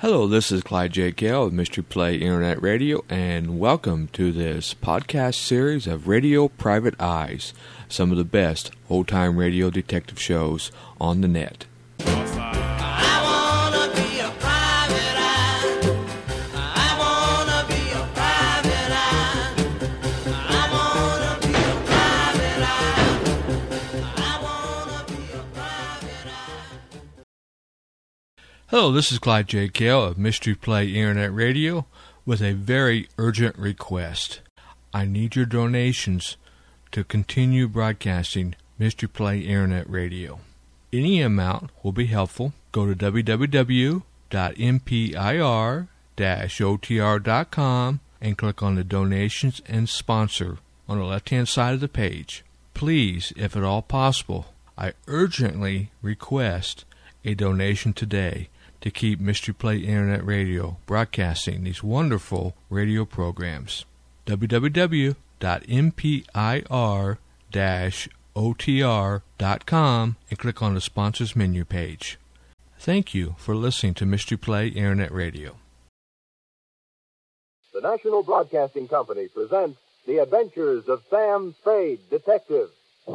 Hello, this is Clyde J. Gale of Mystery Play Internet Radio, and welcome to this podcast series of Radio Private Eyes, some of the best old-time radio detective shows on the net. Hello, this is Clyde J. Gale of Mystery Play Internet Radio with a very urgent request. I need your donations to continue broadcasting Mystery Play Internet Radio. Any amount will be helpful. Go to www.mpir-otr.com and click on the Donations and Sponsor on the left-hand side of the page. Please, if at all possible, I urgently request a donation today to keep Mystery Play Internet Radio broadcasting these wonderful radio programs. www.mpir-otr.com and click on the Sponsors menu page. Thank you for listening to Mystery Play Internet Radio. The National Broadcasting Company presents The Adventures of Sam Spade, Detective.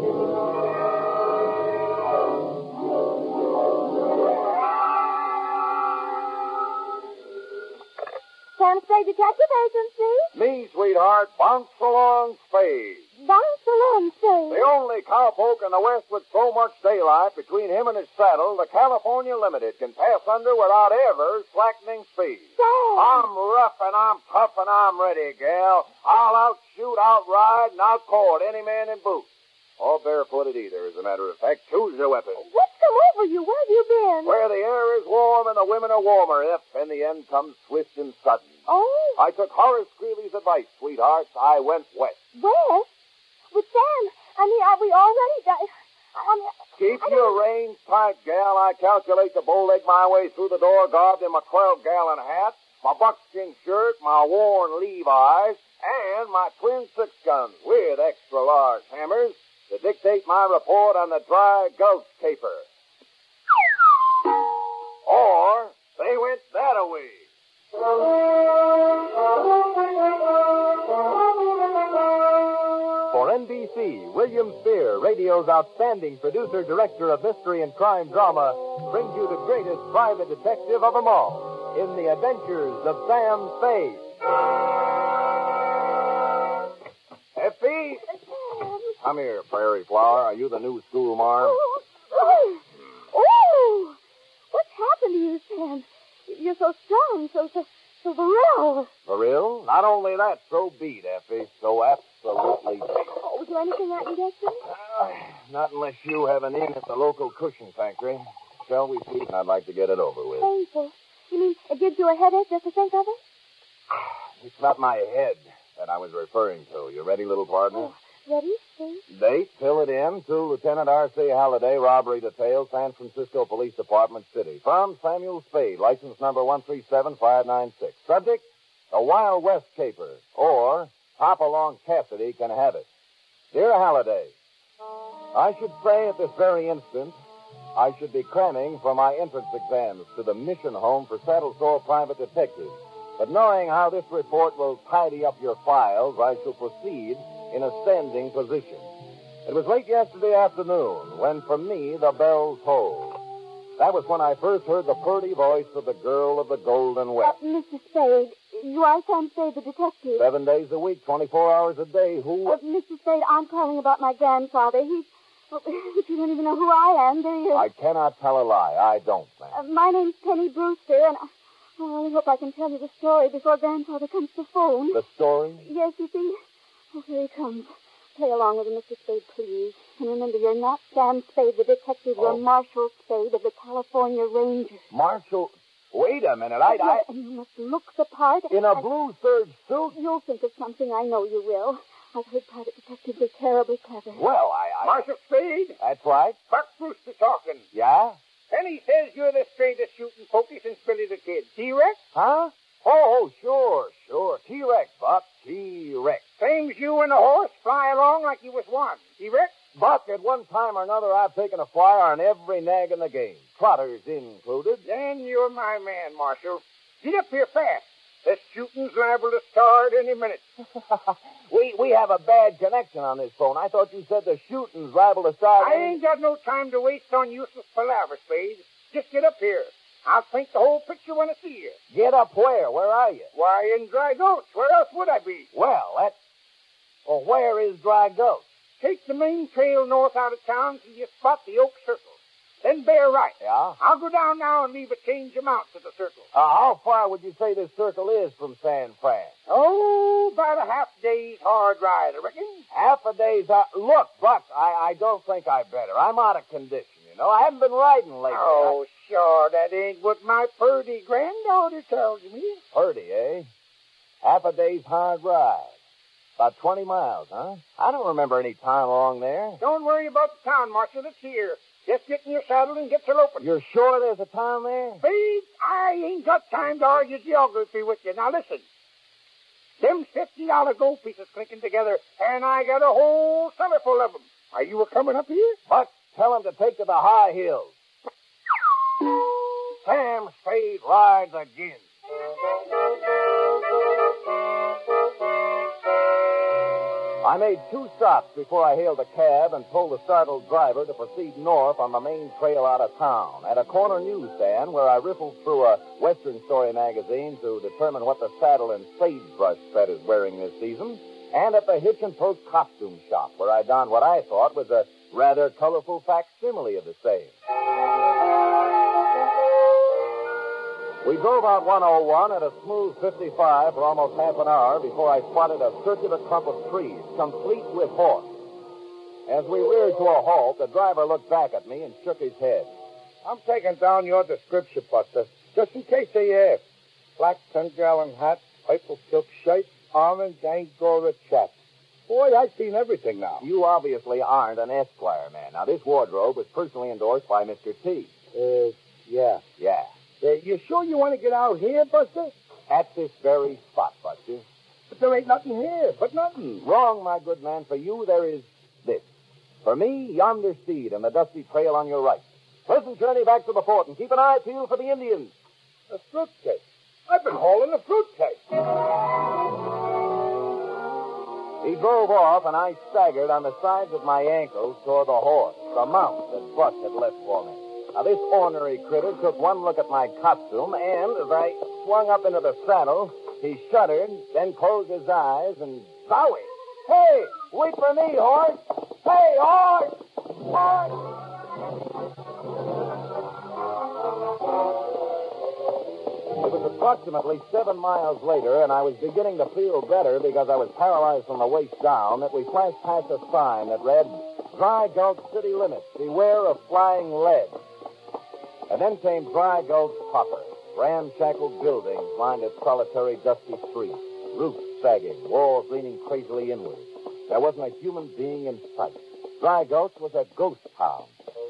Sam Spade Detective Agency? Me, sweetheart, Bounce Along Spade. Bounce along, Spade. The only cowpoke in the West with so much daylight between him and his saddle, the California Limited can pass under without ever slackening speed. Sam! I'm rough and I'm tough and I'm ready, gal. I'll outshoot, outride, and outcourt any man in boots. Or barefooted either, as a matter of fact. Choose your weapon. What's come over you? Where have you been? Where the air is warm and the women are warmer, if in the end comes swift and sudden. Oh? I took Horace Greeley's advice, sweetheart. I went west. West? With Sam? I mean, are we already... Keep your reins tight, gal. I calculate to bow-leg my way through the door, garbed in my 12-gallon hat, my buckskin shirt, my worn Levi's, and my twin six-guns with extra-large hammers to dictate my report on the dry gulch caper. Or they went that-a-way. For NBC, William Spear, radio's outstanding producer-director of mystery and crime drama, brings you the greatest private detective of them all in The Adventures of Sam Spade. Effie! Come here, Prairie Flower. Are you the new school marm? Oh! What's happened to you, Sam? You're so strong, so virile. Viril? Not only that, so beat, Effie. So absolutely beat. Oh, was there anything I can get you? Not unless you have an in at the local cushion factory. Shall we see? I'd like to get it over with. Painful. You mean it gives you a headache just to think of it? It's not my head that I was referring to. You ready, little partner? Oh, ready, see? Date, fill it in, to Lieutenant R.C. Halliday, robbery detail, San Francisco Police Department City. Firm, Samuel Spade, license number 137596. Subject, a Wild West caper, or Hopalong Cassidy can have it. Dear Halliday, I should say at this very instant, I should be cramming for my entrance exams to the mission home for Saddle Sore Private Detectives. But knowing how this report will tidy up your files, I shall proceed in a standing position. It was late yesterday afternoon when, for me, the bells tolled. That was when I first heard the purty voice of the girl of the Golden West. Mr. Spade, you are Sam Spade, the detective. 7 days a week, 24 hours a day. Who? Mr. Spade, I'm calling about my grandfather. You don't even know who I am, do you? I cannot tell a lie. I don't, ma'am. My name's Penny Brewster, and I only hope I can tell you the story before Grandfather comes to phone. The story? Yes, you see. Oh, here he comes. Play along with him, Mr. Spade, please. And remember, you're not Sam Spade, the detective. You're Marshal Spade of the California Rangers. Marshal? Wait a minute. Yes, and you must look the part. In a blue serge suit? You'll think of something. I know you will. I've heard private detectives are terribly clever. Well, Marshal Spade? That's right. Buck Brewster talking. Yeah? Penny says you're the straightest shooting pokey since Billy the Kid. T-Rex? Huh? Oh, sure. T-Rex, Buck. T-Rex. Same's you and the horse fly along like you was one. T-Rex? Buck, at one time or another, I've taken a flyer on every nag in the game. Trotters included. Then you're my man, Marshal. Get up here fast. The shooting's liable to start any minute. We have a bad connection on this phone. I thought you said the shooting's liable to start. I ain't got no time to waste on useless palaver, Spade. Just get up here. I'll paint the whole picture when I see you. Get up where? Where are you? Why, in Dry Gulch. Where else would I be? Well, where is Dry Gulch? Take the main trail north out of town till you spot the Oak Circle. Then bear right. Yeah? I'll go down now and leave a change of mounts at the circle. How far would you say this circle is from San Fran? Oh, about a half day's hard ride, I reckon. Half a day's... Look, Buck, I don't think I better. I'm out of condition, you know. I haven't been riding lately. Oh, sure, that ain't what my purdy granddaughter tells me. Purdy, eh? Half a day's hard ride. About 20 miles, huh? I don't remember any time along there. Don't worry about the town, Marshal. It's here. Just get in your saddle and get to loping. You're sure there's a town there? Spade, I ain't got time to argue geography with you. Now listen. Them $50 gold pieces clinking together, and I got a whole cellar full of them. Are you a-coming up here? Buck, tell him to take to the high hills. Sam Spade rides again. I made 2 stops before I hailed a cab and told the startled driver to proceed north on the main trail out of town. At a corner newsstand where I riffled through a Western Story magazine to determine what the saddle and sagebrush set is wearing this season, and at the Hitch and Post costume shop where I donned what I thought was a rather colorful facsimile of the same. We drove out 101 at a smooth 55 for almost half an hour before I spotted a circular clump of trees, complete with horse. As we reared to a halt, the driver looked back at me and shook his head. I'm taking down your description, Buster, just in case they ask. Black 10-gallon hat, purple silk shirt, orange Angora chaps. Boy, I've seen everything now. You obviously aren't an Esquire man. Now, this wardrobe was personally endorsed by Mr. T. Yeah. Yeah. You sure you want to get out here, Buster? At this very spot, Buster. But there ain't nothing here, but nothing. Wrong, my good man. For you, there is this. For me, yonder steed and the dusty trail on your right. Pleasant journey back to the fort, and keep an eye peeled for the Indians. A fruitcake. I've been hauling a fruitcake. He drove off, and I staggered on the sides of my ankles toward the horse, the mount that Buck had left for me. Now, this ornery critter took one look at my costume, and as I swung up into the saddle, he shuddered, then closed his eyes, and zowie! Hey, wait for me, horse! Hey, horse! Horse! It was approximately 7 miles later, and I was beginning to feel better because I was paralyzed from the waist down, that we flashed past a sign that read, Dry Gulch City Limits, beware of flying lead. And then came Dry Gulch proper. Ramshackle buildings lined its solitary, dusty streets. Roofs sagging, walls leaning crazily inward. There wasn't a human being in sight. Dry Gulch was a ghost town.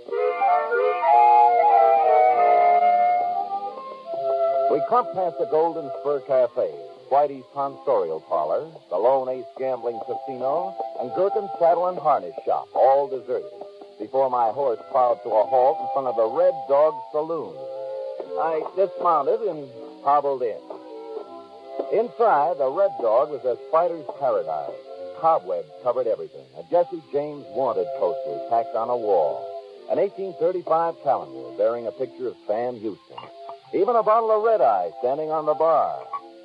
We clumped past the Golden Spur Cafe, Whitey's Tonsorial Parlor, the Lone Ace Gambling Casino, and Gherkin's Saddle and Harness Shop, all deserted, before my horse plowed to a halt in front of the Red Dog Saloon. I dismounted and hobbled in. Inside, the Red Dog was a spider's paradise. Cobwebs covered everything. A Jesse James wanted poster tacked on a wall. An 1835 calendar bearing a picture of Sam Houston. Even a bottle of red-eye standing on the bar.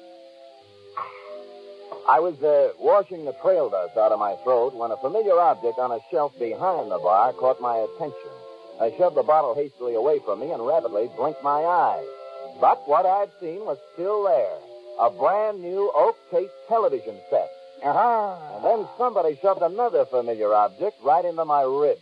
I was washing the trail dust out of my throat when a familiar object on a shelf behind the bar caught my attention. I shoved the bottle hastily away from me and rapidly blinked my eyes. But what I'd seen was still there. A brand new oak-cased television set. And then somebody shoved another familiar object right into my ribs.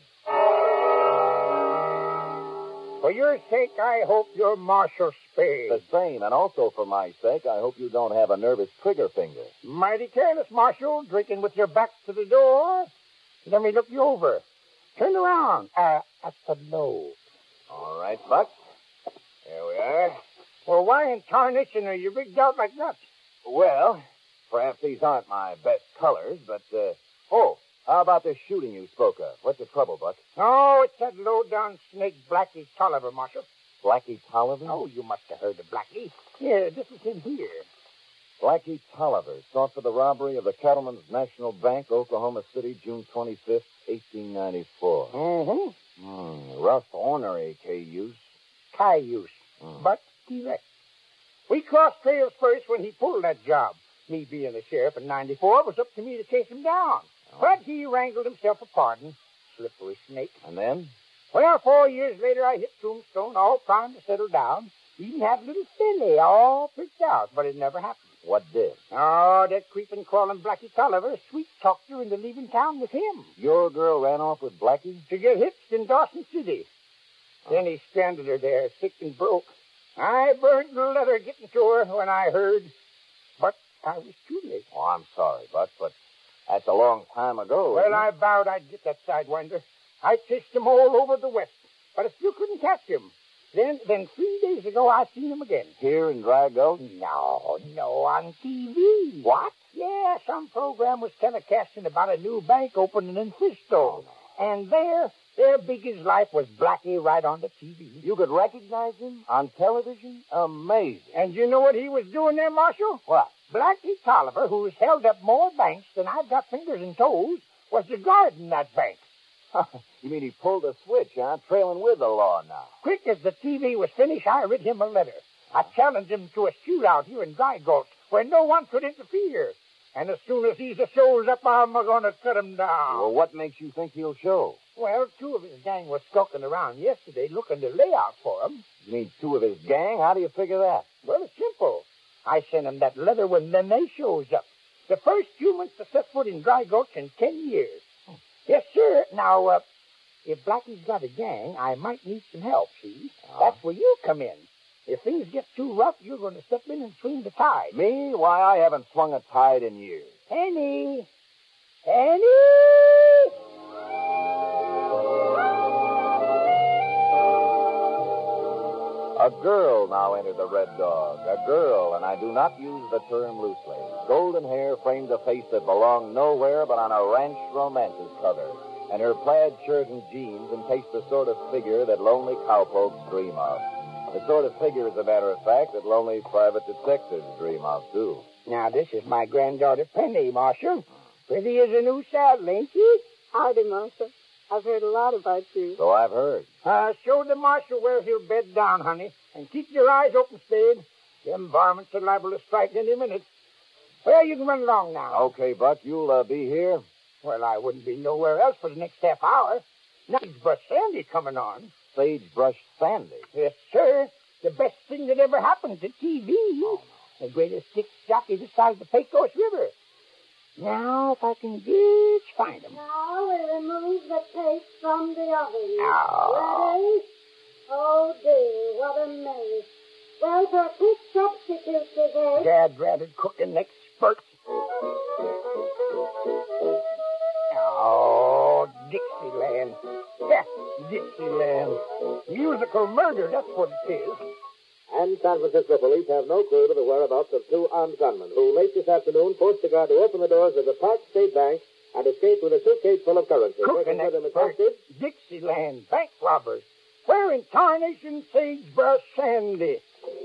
For your sake, I hope you're Marshal Spade. The same, and also for my sake, I hope you don't have a nervous trigger finger. Mighty careless, Marshal, drinking with your back to the door. Let me look you over. Turn around. At the nose. All right, Buck. Here we are. Well, why in tarnation are you rigged out like that? Well, perhaps these aren't my best colors, but, how about this shooting you spoke of? What's the trouble, Buck? Oh, it's that low-down snake Blackie Tolliver, Marshal. Blackie Tolliver? Oh, you must have heard of Blackie. Yeah, this is him here. Blackie Tolliver, sought for the robbery of the Cattlemen's National Bank, Oklahoma City, June 25th, 1894. Rough, ornery cayuse. Cayuse. But direct. We crossed trails first when he pulled that job. Me being the sheriff in 94, it was up to me to chase him down. But he wrangled himself a pardon. Slippery snake. And then? Well, 4 years later, I hit Tombstone, all primed to settle down. Even had a little filly all picked out, but it never happened. What did? Oh, that creeping, crawling Blackie Tolliver sweet-talked her into leaving town with him. Your girl ran off with Blackie? To get hitched in Dawson City. Then he stranded her there, sick and broke. I burned the letter getting to her when I heard, but I was too late. Oh, I'm sorry, Buck, but that's a long time ago. Well, I vowed I'd get that sidewinder. I chased him all over the West, but I still couldn't catch him. Then 3 days ago, I seen him again. Here in Dry Gulch? No, on TV. What? Yeah, some program was telecasting about a new bank opening in Frisco. And there big as life was Blackie right on the TV. You could recognize him on television? Amazing. And you know what he was doing there, Marshal? What? Blackie Tolliver, who's held up more banks than I've got fingers and toes, was the guard in that bank. You mean he pulled a switch, huh? Trailing with the law now. Quick as the TV was finished, I writ him a letter. I challenged him to a shootout here in Dry Gulch where no one could interfere. And as soon as he shows up, I'm going to cut him down. Well, what makes you think he'll show? Well, 2 of his gang was skulking around yesterday looking to lay out for him. You mean 2 of his gang? How do you figure that? Well, it's simple. I sent him that letter when they shows up. The first humans to set foot in Dry Gulch in 10 years. Yes, sir. Now, if Blackie's got a gang, I might need some help, see? That's where you come in. If things get too rough, you're going to step in and swing the tide. Me? Why, I haven't swung a tide in years. Penny! A girl now entered the Red Dog. A girl, and I do not use the term loosely. Golden hair framed a face that belonged nowhere but on a ranch romance's cover. And her plaid shirt and jeans encased the sort of figure that lonely cowpokes dream of. The sort of figure, as a matter of fact, that lonely private detectives dream of, too. Now, this is my granddaughter, Penny, Marshal. Pretty as a new saddle, ain't she? Howdy, Marshal. I've heard a lot about you. So I've heard. Show the marshal where he'll bed down, honey. And keep your eyes open, Spade. Them varmints are liable to strike any minute. Well, you can run along now. Okay, Buck, you'll be here? Well, I wouldn't be nowhere else for the next half hour. Sagebrush Sandy coming on. Sagebrush Sandy? Yes, sir. The best thing that ever happened to TV. The greatest six jockey this side of the Pecos River. Now, if I can just find him. Now we remove the paste from the oven. Oh. Ready? Oh, dear, what a mess. Well, for a quick substitute today. Dad-ratted cooking expert. Oh, Dixieland. Yeah, Dixieland. Musical murder, that's what it is. And San Francisco police have no clue to the whereabouts of 2 armed gunmen who late this afternoon forced the guard to open the doors of the Park State Bank and escape with a suitcase full of currency. Cooking expert. Dixieland. Bank robbers. Where in tarnation Sagebrush Sandy?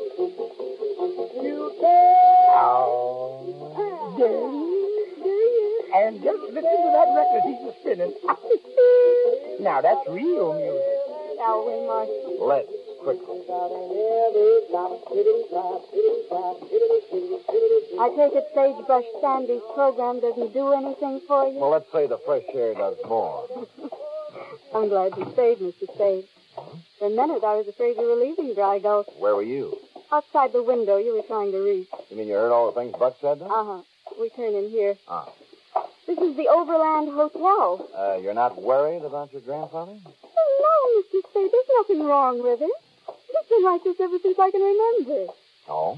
Oh, and just listen to that record he's spinning. Now, that's real music. Shall we, Marshal? Let's, quickly. I take it Sagebrush Sandy's program doesn't do anything for you? Well, let's say the fresh air does more. I'm glad you stayed, Mr. Spade. For a minute, I was afraid you were leaving Dry Gulch. Where were you? Outside the window you were trying to reach. You mean you heard all the things Buck said then? Uh-huh. We turn in here. Ah. This is the Overland Hotel. You're not worried about your grandfather? Oh, no, Mr. Spade. There's nothing wrong with him. He's been like this ever since I can remember. Oh?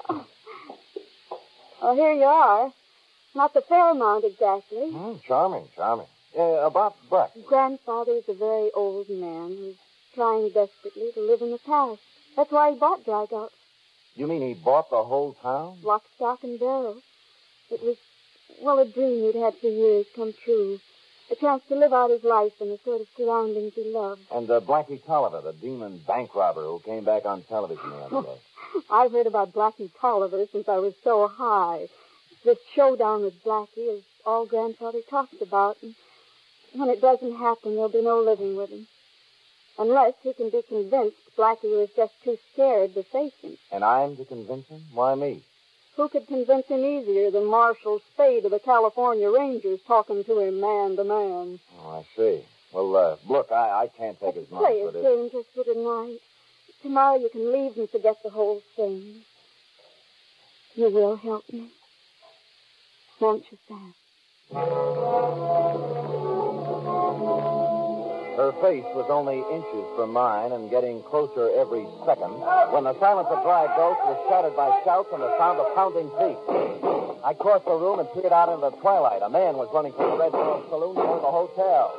Oh, here you are. Not the Fairmount, exactly. Charming. About Buck. Grandfather's a very old man who's trying desperately to live in the past. That's why he bought Dry Gulch. You mean he bought the whole town? Lock, stock, and barrel. It was, well, a dream he'd had for years come true. A chance to live out his life in the sort of surroundings he loved. And Blackie Tolliver, the demon bank robber who came back on television the other day. I've heard about Blackie Tolliver since I was so high. This showdown with Blackie is all Grandfather talks about. And when it doesn't happen, there'll be no living with him. Unless he can be convinced Blackie was just too scared to face him. And I'm to convince him? Why me? Who could convince him easier than Marshal Spade of the California Rangers talking to him man to man? Oh, I see. Well, look, I can't take his money Play for his this. game just for tonight. Tomorrow you can leave and forget the whole thing. You will help me. Won't you, Sam? Her face was only inches from mine and getting closer every second when the silence of Dry Gulch was shattered by shouts and the sound of pounding feet. I crossed the room and peered out into the twilight. A man was running from the Red Dog Saloon toward the hotel.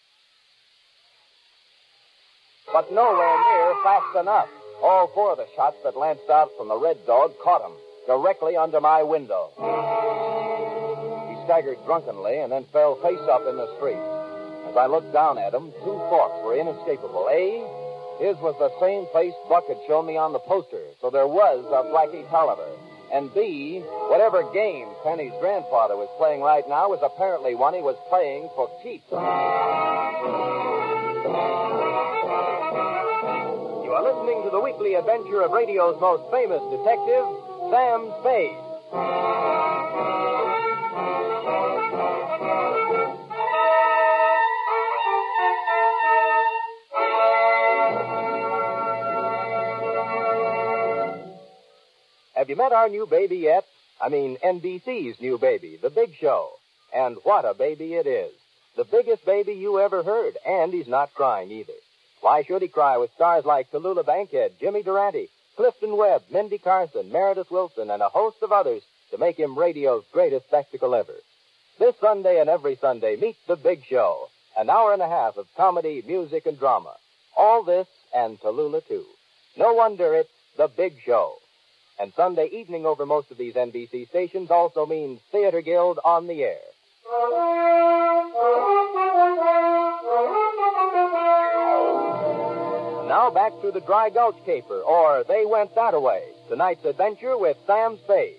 But nowhere near fast enough. All four of the shots that lanced out from the Red Dog caught him directly under my window. He staggered drunkenly and then fell face up in the street. As I looked down at him, two thoughts were inescapable. A, his was the same face Buck had shown me on the poster, so there was a Blackie Tolliver. And B, whatever game Penny's grandfather was playing right now was apparently one he was playing for keeps. You are listening to the weekly adventure of radio's most famous detective, Sam Spade. Have you met our new baby yet? I mean, NBC's new baby, The Big Show. And what a baby it is. The biggest baby you ever heard, and he's not crying either. Why should he cry with stars like Tallulah Bankhead, Jimmy Durante, Clifton Webb, Mindy Carson, Meredith Wilson, and a host of others to make him radio's greatest spectacle ever? This Sunday and every Sunday, meet The Big Show, an hour and a half of comedy, music, and drama. All this and Tallulah, too. No wonder it's The Big Show. And Sunday evening over most of these NBC stations also means Theater Guild on the air. Now back to the Dry Gulch Caper, or They Went That-A-Way. Tonight's adventure with Sam Spade.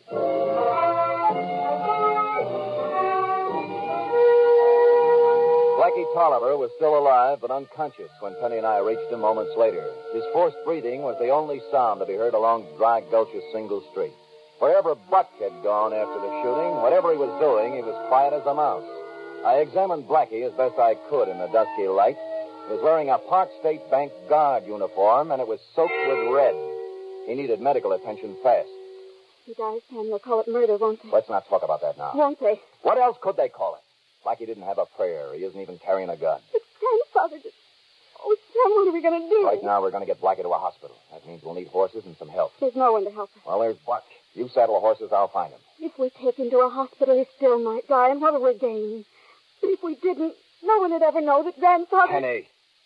Blackie Tolliver was still alive but unconscious when Penny and I reached him moments later. His forced breathing was the only sound to be heard along Dry Gulch's single street. Wherever Buck had gone after the shooting, whatever he was doing, he was quiet as a mouse. I examined Blackie as best I could in the dusky light. He was wearing a Park State Bank guard uniform, and it was soaked with red. He needed medical attention fast. He dies, Sam. They'll call it murder, won't they? Let's not talk about that now. Won't they? What else could they call it? Blackie didn't have a prayer. He isn't even carrying a gun. But Grandfather just... Oh, Sam, what are we going to do? Right now, we're going to get Blackie to a hospital. That means we'll need horses and some help. There's no one to help us. Well, there's Buck. You saddle the horses, I'll find him. If we take him to a hospital, he still might die, and what will we gain? But if we didn't, no one would ever know that Grandfather... Penny.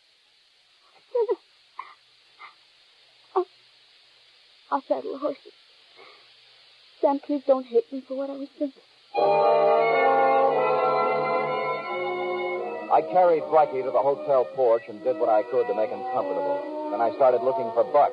I'll saddle the horses. Sam, please don't hate me for what I was thinking. I carried Blackie to the hotel porch and did what I could to make him comfortable. Then I started looking for Buck.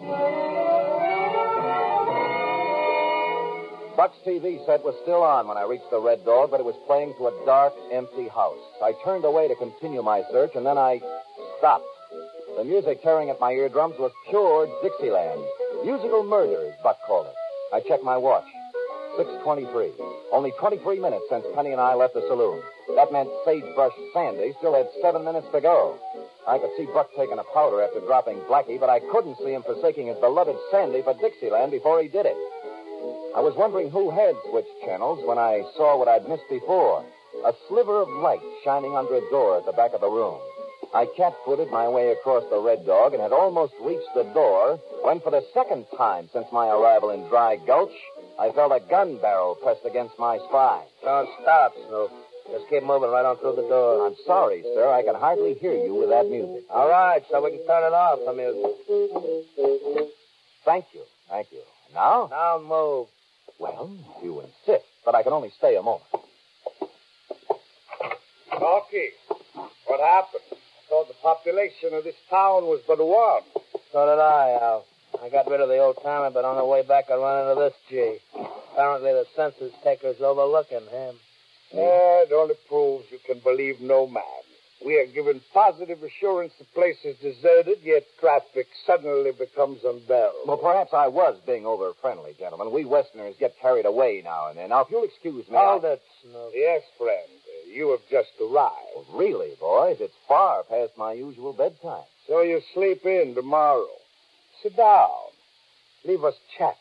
Buck's TV set was still on when I reached the Red Dog, but it was playing to a dark, empty house. I turned away to continue my search, and then I stopped. The music tearing at my eardrums was pure Dixieland. Musical murder, as Buck called it. I checked my watch. 6:23. Only 23 minutes since Penny and I left the saloon. That meant Sagebrush Sandy still had 7 minutes to go. I could see Buck taking a powder after dropping Blackie, but I couldn't see him forsaking his beloved Sandy for Dixieland before he did it. I was wondering who had switched channels when I saw what I'd missed before. A sliver of light shining under a door at the back of the room. I cat-footed my way across the Red Dog and had almost reached the door when, for the second time since my arrival in Dry Gulch, I felt a gun barrel pressed against my spine. Don't stop, Snoop. Just keep moving right on through the door. I'm sorry, sir. I can hardly hear you with that music. All right, so we can turn it off, the music. Thank you. Thank you. Now? Now move. Well, if you insist, but I can only stay a moment. Corky, what happened? I thought the population of this town was but one. So did I, Al. I got rid of the old-timer, but on the way back I run into this G. Apparently the census taker's overlooking him. It only proves you can believe no man. We are given positive assurance the place is deserted, yet traffic suddenly becomes unbearable. Well, perhaps I was being over-friendly, gentlemen. We Westerners get carried away now and then. Now, if you'll excuse me... Hold it, Snoop. Yes, friend. You have just arrived. Really, boys, it's far past my usual bedtime. So you sleep in tomorrow. Sit down. Leave us chat.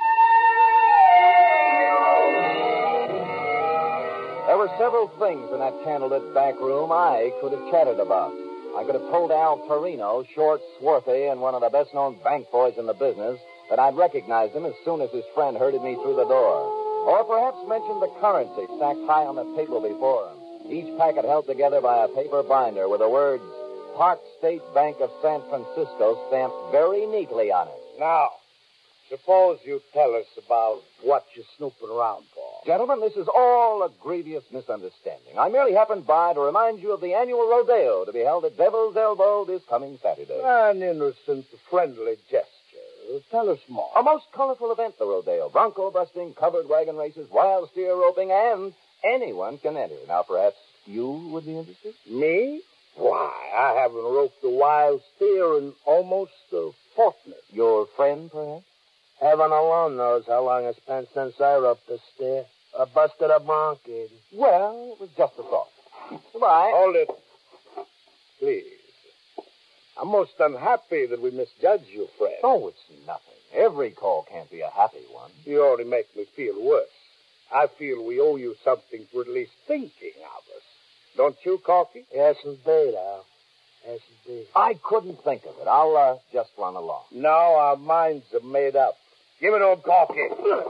There were several things in that candlelit back room I could have chatted about. I could have told Al Torino, short, swarthy, and one of the best-known bank boys in the business, that I'd recognize him as soon as his friend herded me through the door. Or perhaps mention the currency stacked high on the table before him, each packet held together by a paper binder with the words, Park State Bank of San Francisco stamped very neatly on it. Now, suppose you tell us about what you're snooping around for. Gentlemen, this is all a grievous misunderstanding. I merely happened by to remind you of the annual rodeo to be held at Devil's Elbow this coming Saturday. An innocent, friendly gesture. Tell us more. A most colorful event, the rodeo. Bronco busting, covered wagon races, wild steer roping, and anyone can enter. Now, perhaps you would be interested? Me? Why, I haven't roped a wild steer in almost a fortnight. Your friend, perhaps? Heaven alone knows how long it's been since I roped a steer. Or busted a bronco. Well, it was just a thought. Goodbye. Hold it. Please. I'm most unhappy that we misjudged you, friend. Oh, it's nothing. Every call can't be a happy one. You only make me feel worse. I feel we owe you something for at least thinking of us. Don't you, Corky? Yes, indeed, Al. Yes, indeed. I couldn't think of it. I'll just run along. Now our minds are made up. Give it to him, Corky.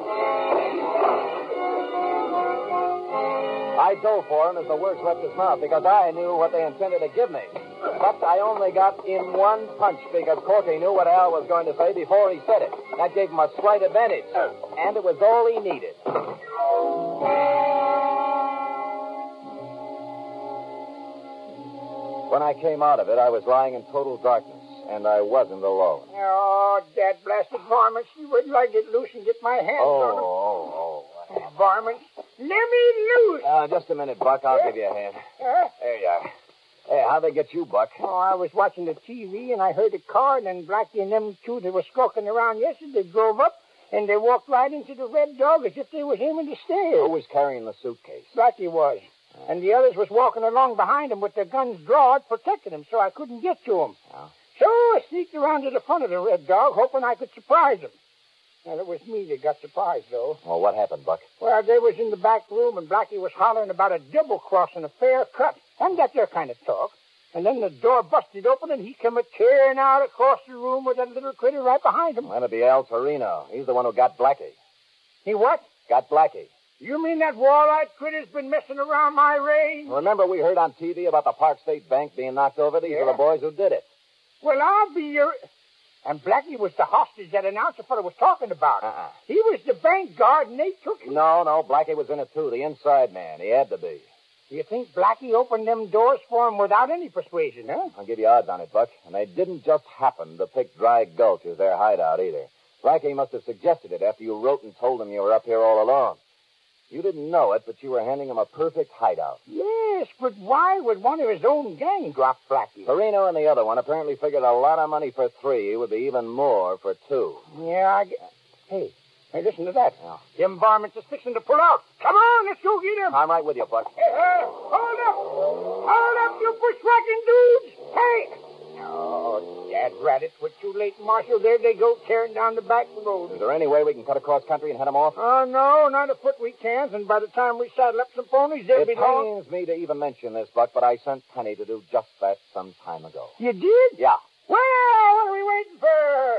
I dove for him as the words left his mouth because I knew what they intended to give me. But I only got in one punch because Corky knew what Al was going to say before he said it. That gave him a slight advantage. And it was all he needed. When I came out of it, I was lying in total darkness, and I wasn't alone. Oh, that blasted varmints. You wouldn't like to get loose and get my hands on them. Varmints. Let me loose. Just a minute, Buck. I'll give you a hand. There you are. Hey, how'd they get you, Buck? Oh, I was watching the TV, and I heard a car, and then Blackie and them two that were skulking around yesterday drove up, and they walked right into the Red Dog as if they was aiming to steal. Who was carrying the suitcase? Blackie was. And the others was walking along behind him with their guns drawn, protecting him, so I couldn't get to him. Oh. So I sneaked around to the front of the Red Dog, hoping I could surprise him. Well, it was me that got surprised, though. Well, what happened, Buck? Well, they was in the back room, and Blackie was hollering about a double-cross and a fair cut. And that there kind of talk. And then the door busted open, and he come a-tearing out across the room with that little critter right behind him. That'd be Al Torino. He's the one who got Blackie. He what? Got Blackie. You mean that wall-eyed critter's been messing around my range? Remember we heard on TV about the Park State Bank being knocked over? These are the boys who did it. Well, I'll be your... And Blackie was the hostage that announcer fellow was talking about. He was the bank guard, and they took him. No, Blackie was in it, too. The inside man. He had to be. You think Blackie opened them doors for him without any persuasion, huh? I'll give you odds on it, Buck. And they didn't just happen to pick Dry Gulch as their hideout, either. Blackie must have suggested it after you wrote and told him you were up here all alone. You didn't know it, but you were handing him a perfect hideout. Yes, but why would one of his own gang drop Blackie? Torino and the other one apparently figured a lot of money for 3 would be even more for 2. Yeah, Hey, listen to that. Yeah. Them varmints is fixing to pull out. Come on, let's go get him. I'm right with you, Buck. Hold up. Hold up, you bushwhacking dudes. Hey. Oh, dad rat, it. We're too late, Marshal. There they go, tearing down the back road. Is there any way we can cut across country and head them off? Oh, no, not afoot we can't. And by the time we saddle up some ponies, they'll be long. It pains me to even mention this, Buck, but I sent Penny to do just that some time ago. You did? Yeah. Well, what are we waiting for?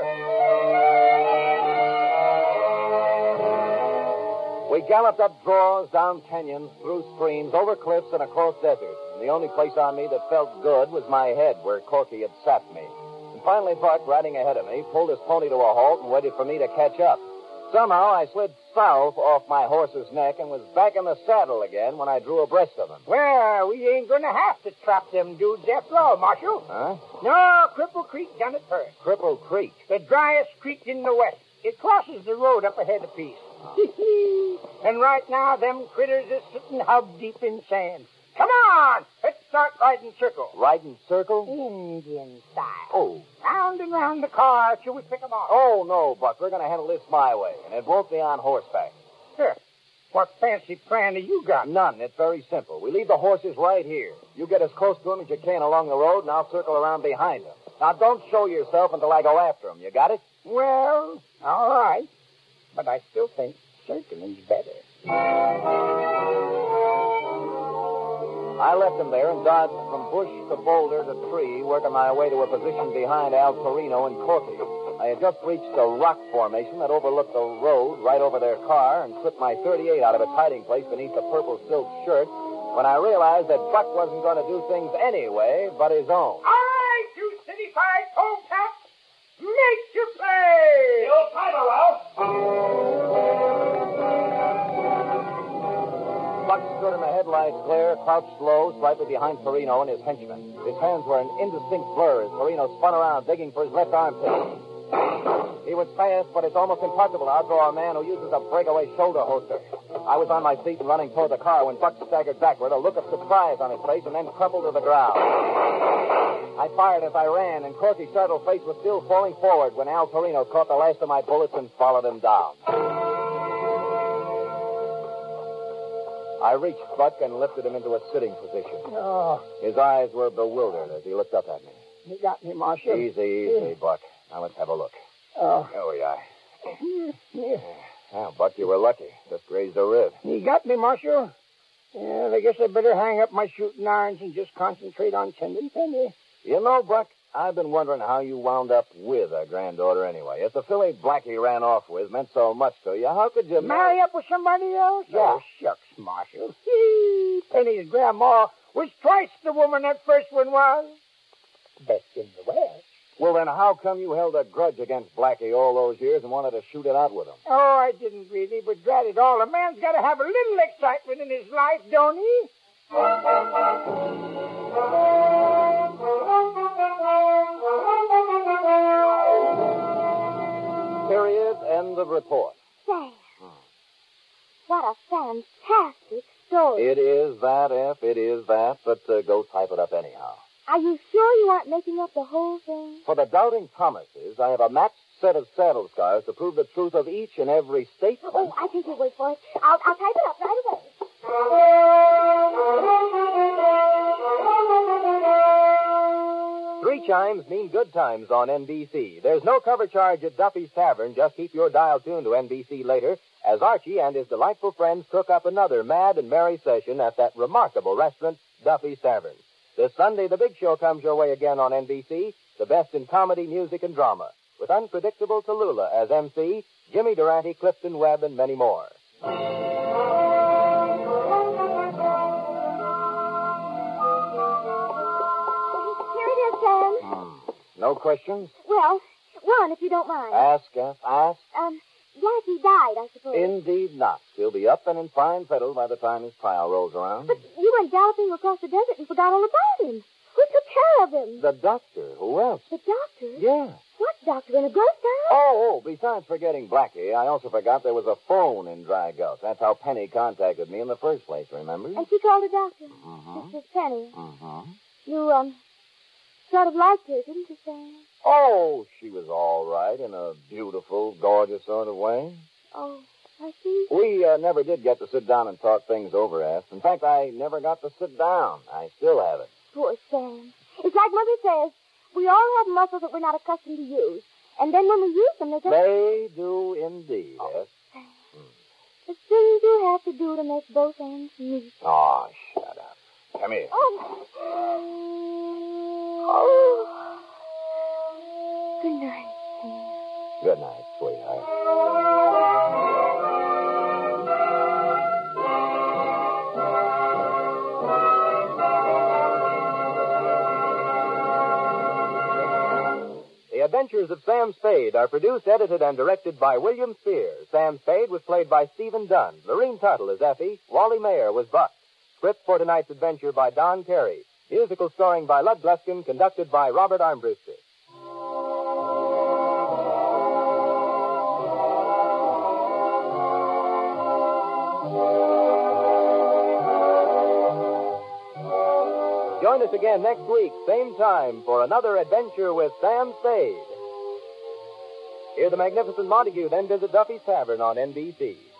We galloped up draws, down canyons, through streams, over cliffs, and across deserts. And the only place on me that felt good was my head, where Corky had sapped me. And finally, Buck, riding ahead of me, pulled his pony to a halt and waited for me to catch up. Somehow I slid south off my horse's neck and was back in the saddle again when I drew abreast of him. Well, we ain't going to have to trap them dudes after all, Marshal. Huh? No, Cripple Creek done it first. Cripple Creek. The driest creek in the west. It crosses the road up ahead a piece. And right now, them critters is sitting hub deep in sand. Come on! Let's start riding circle. Riding circle? Indian style. Oh. Round and round the car till we pick 'em off. Oh, no, Buck. We're going to handle this my way, and it won't be on horseback. Sure. What fancy plan have you got? None. It's very simple. We leave the horses right here. You get as close to them as you can along the road, and I'll circle around behind them. Now, don't show yourself until I go after them. You got it? Well, all right. But I still think circling's better. I left him there and dodged from bush to boulder to tree, working my way to a position behind Al Torino and Corky. I had just reached a rock formation that overlooked the road right over their car and slipped my .38 out of its hiding place beneath the purple silk shirt when I realized that Buck wasn't going to do things anyway but his own. All right, you city-fied toe-taps, make your play! Old timer, Ralph. Buck stood in the headlights glare, crouched low, slightly behind Torino and his henchman. His hands were an indistinct blur as Torino spun around, digging for his left armpit. He was fast, but it's almost impossible to outdraw a man who uses a breakaway shoulder holster. I was on my feet and running toward the car when Buck staggered backward, a look of surprise on his face, and then crumpled to the ground. I fired as I ran, and Corky's startled face was still falling forward when Al Torino caught the last of my bullets and followed him down. I reached Buck and lifted him into a sitting position. Oh, His eyes were bewildered as he looked up at me. you got me, Marshal. Easy, Buck. Now let's have a look. Oh. There we are. Here. Well, Buck, you were lucky. Just grazed a rib. You got me, Marshal. Well, I guess I better hang up my shooting irons and just concentrate on tending Penny. You know, Buck, I've been wondering how you wound up with a granddaughter anyway. If the filly Blackie ran off with meant so much to you, how could you Marry up with somebody else? Yeah. Oh, shucks, Marshal. Penny's grandma was twice the woman that first one was. Best in the West. Well, then how come you held a grudge against Blackie all those years and wanted to shoot it out with him? Oh, I didn't really, but drat it all, a man's got to have a little excitement in his life, don't he? Period. End of report. Sam, what a fantastic story. It is that, F. It is that. But go type it up anyhow. Are you sure you aren't making up the whole thing? For the doubting Thomases, I have a matched set of saddle scars to prove the truth of each and every statement. Oh, I take your word for it. I'll type it up right away. 3 chimes mean good times on NBC. There's no cover charge at Duffy's Tavern. Just keep your dial tuned to NBC later as Archie and his delightful friends cook up another mad and merry session at that remarkable restaurant, Duffy's Tavern. This Sunday, the big show comes your way again on NBC, the best in comedy, music, and drama, with unpredictable Tallulah as MC, Jimmy Durante, Clifton Webb, and many more. Here it is, Sam. No questions? Well, one, if you don't mind. Ask, F. Ask. Blackie died, I suppose. Indeed not. He'll be up and in fine fettle by the time his trial rolls around. But you went galloping across the desert and forgot all about him. Who took care of him? The doctor. Who else? The doctor? Yeah. What doctor? In a ghost town? Oh, besides forgetting Blackie, I also forgot there was a phone in Dry Gulch. That's how Penny contacted me in the first place, remember? And she called the doctor. Mm-hmm. This is Penny. Mm-hmm. You, sort of liked her, didn't you, Sam? Oh, she was all right in a beautiful, gorgeous sort of way. Oh, I see. We never did get to sit down and talk things over, F. In fact, I never got to sit down. I still haven't. Poor Sam. It's like Mother says. We all have muscles that we're not accustomed to use. And then when we use them, they just... They do indeed, F. The things you have to do to make both ends meet. Oh, shut up. Come here. Oh. Good night, Sam. Good night, sweetheart. The Adventures of Sam Spade are produced, edited, and directed by William Spear. Sam Spade was played by Stephen Dunn. Lorene Tuttle as Effie. Wally Mayer was Buck. Script for tonight's adventure by Don Carey. Musical scoring by Lud Gluskin, conducted by Robert Armbruster. Join us again next week, same time, for another adventure with Sam Spade. Hear the magnificent Montague, then visit Duffy's Tavern on NBC.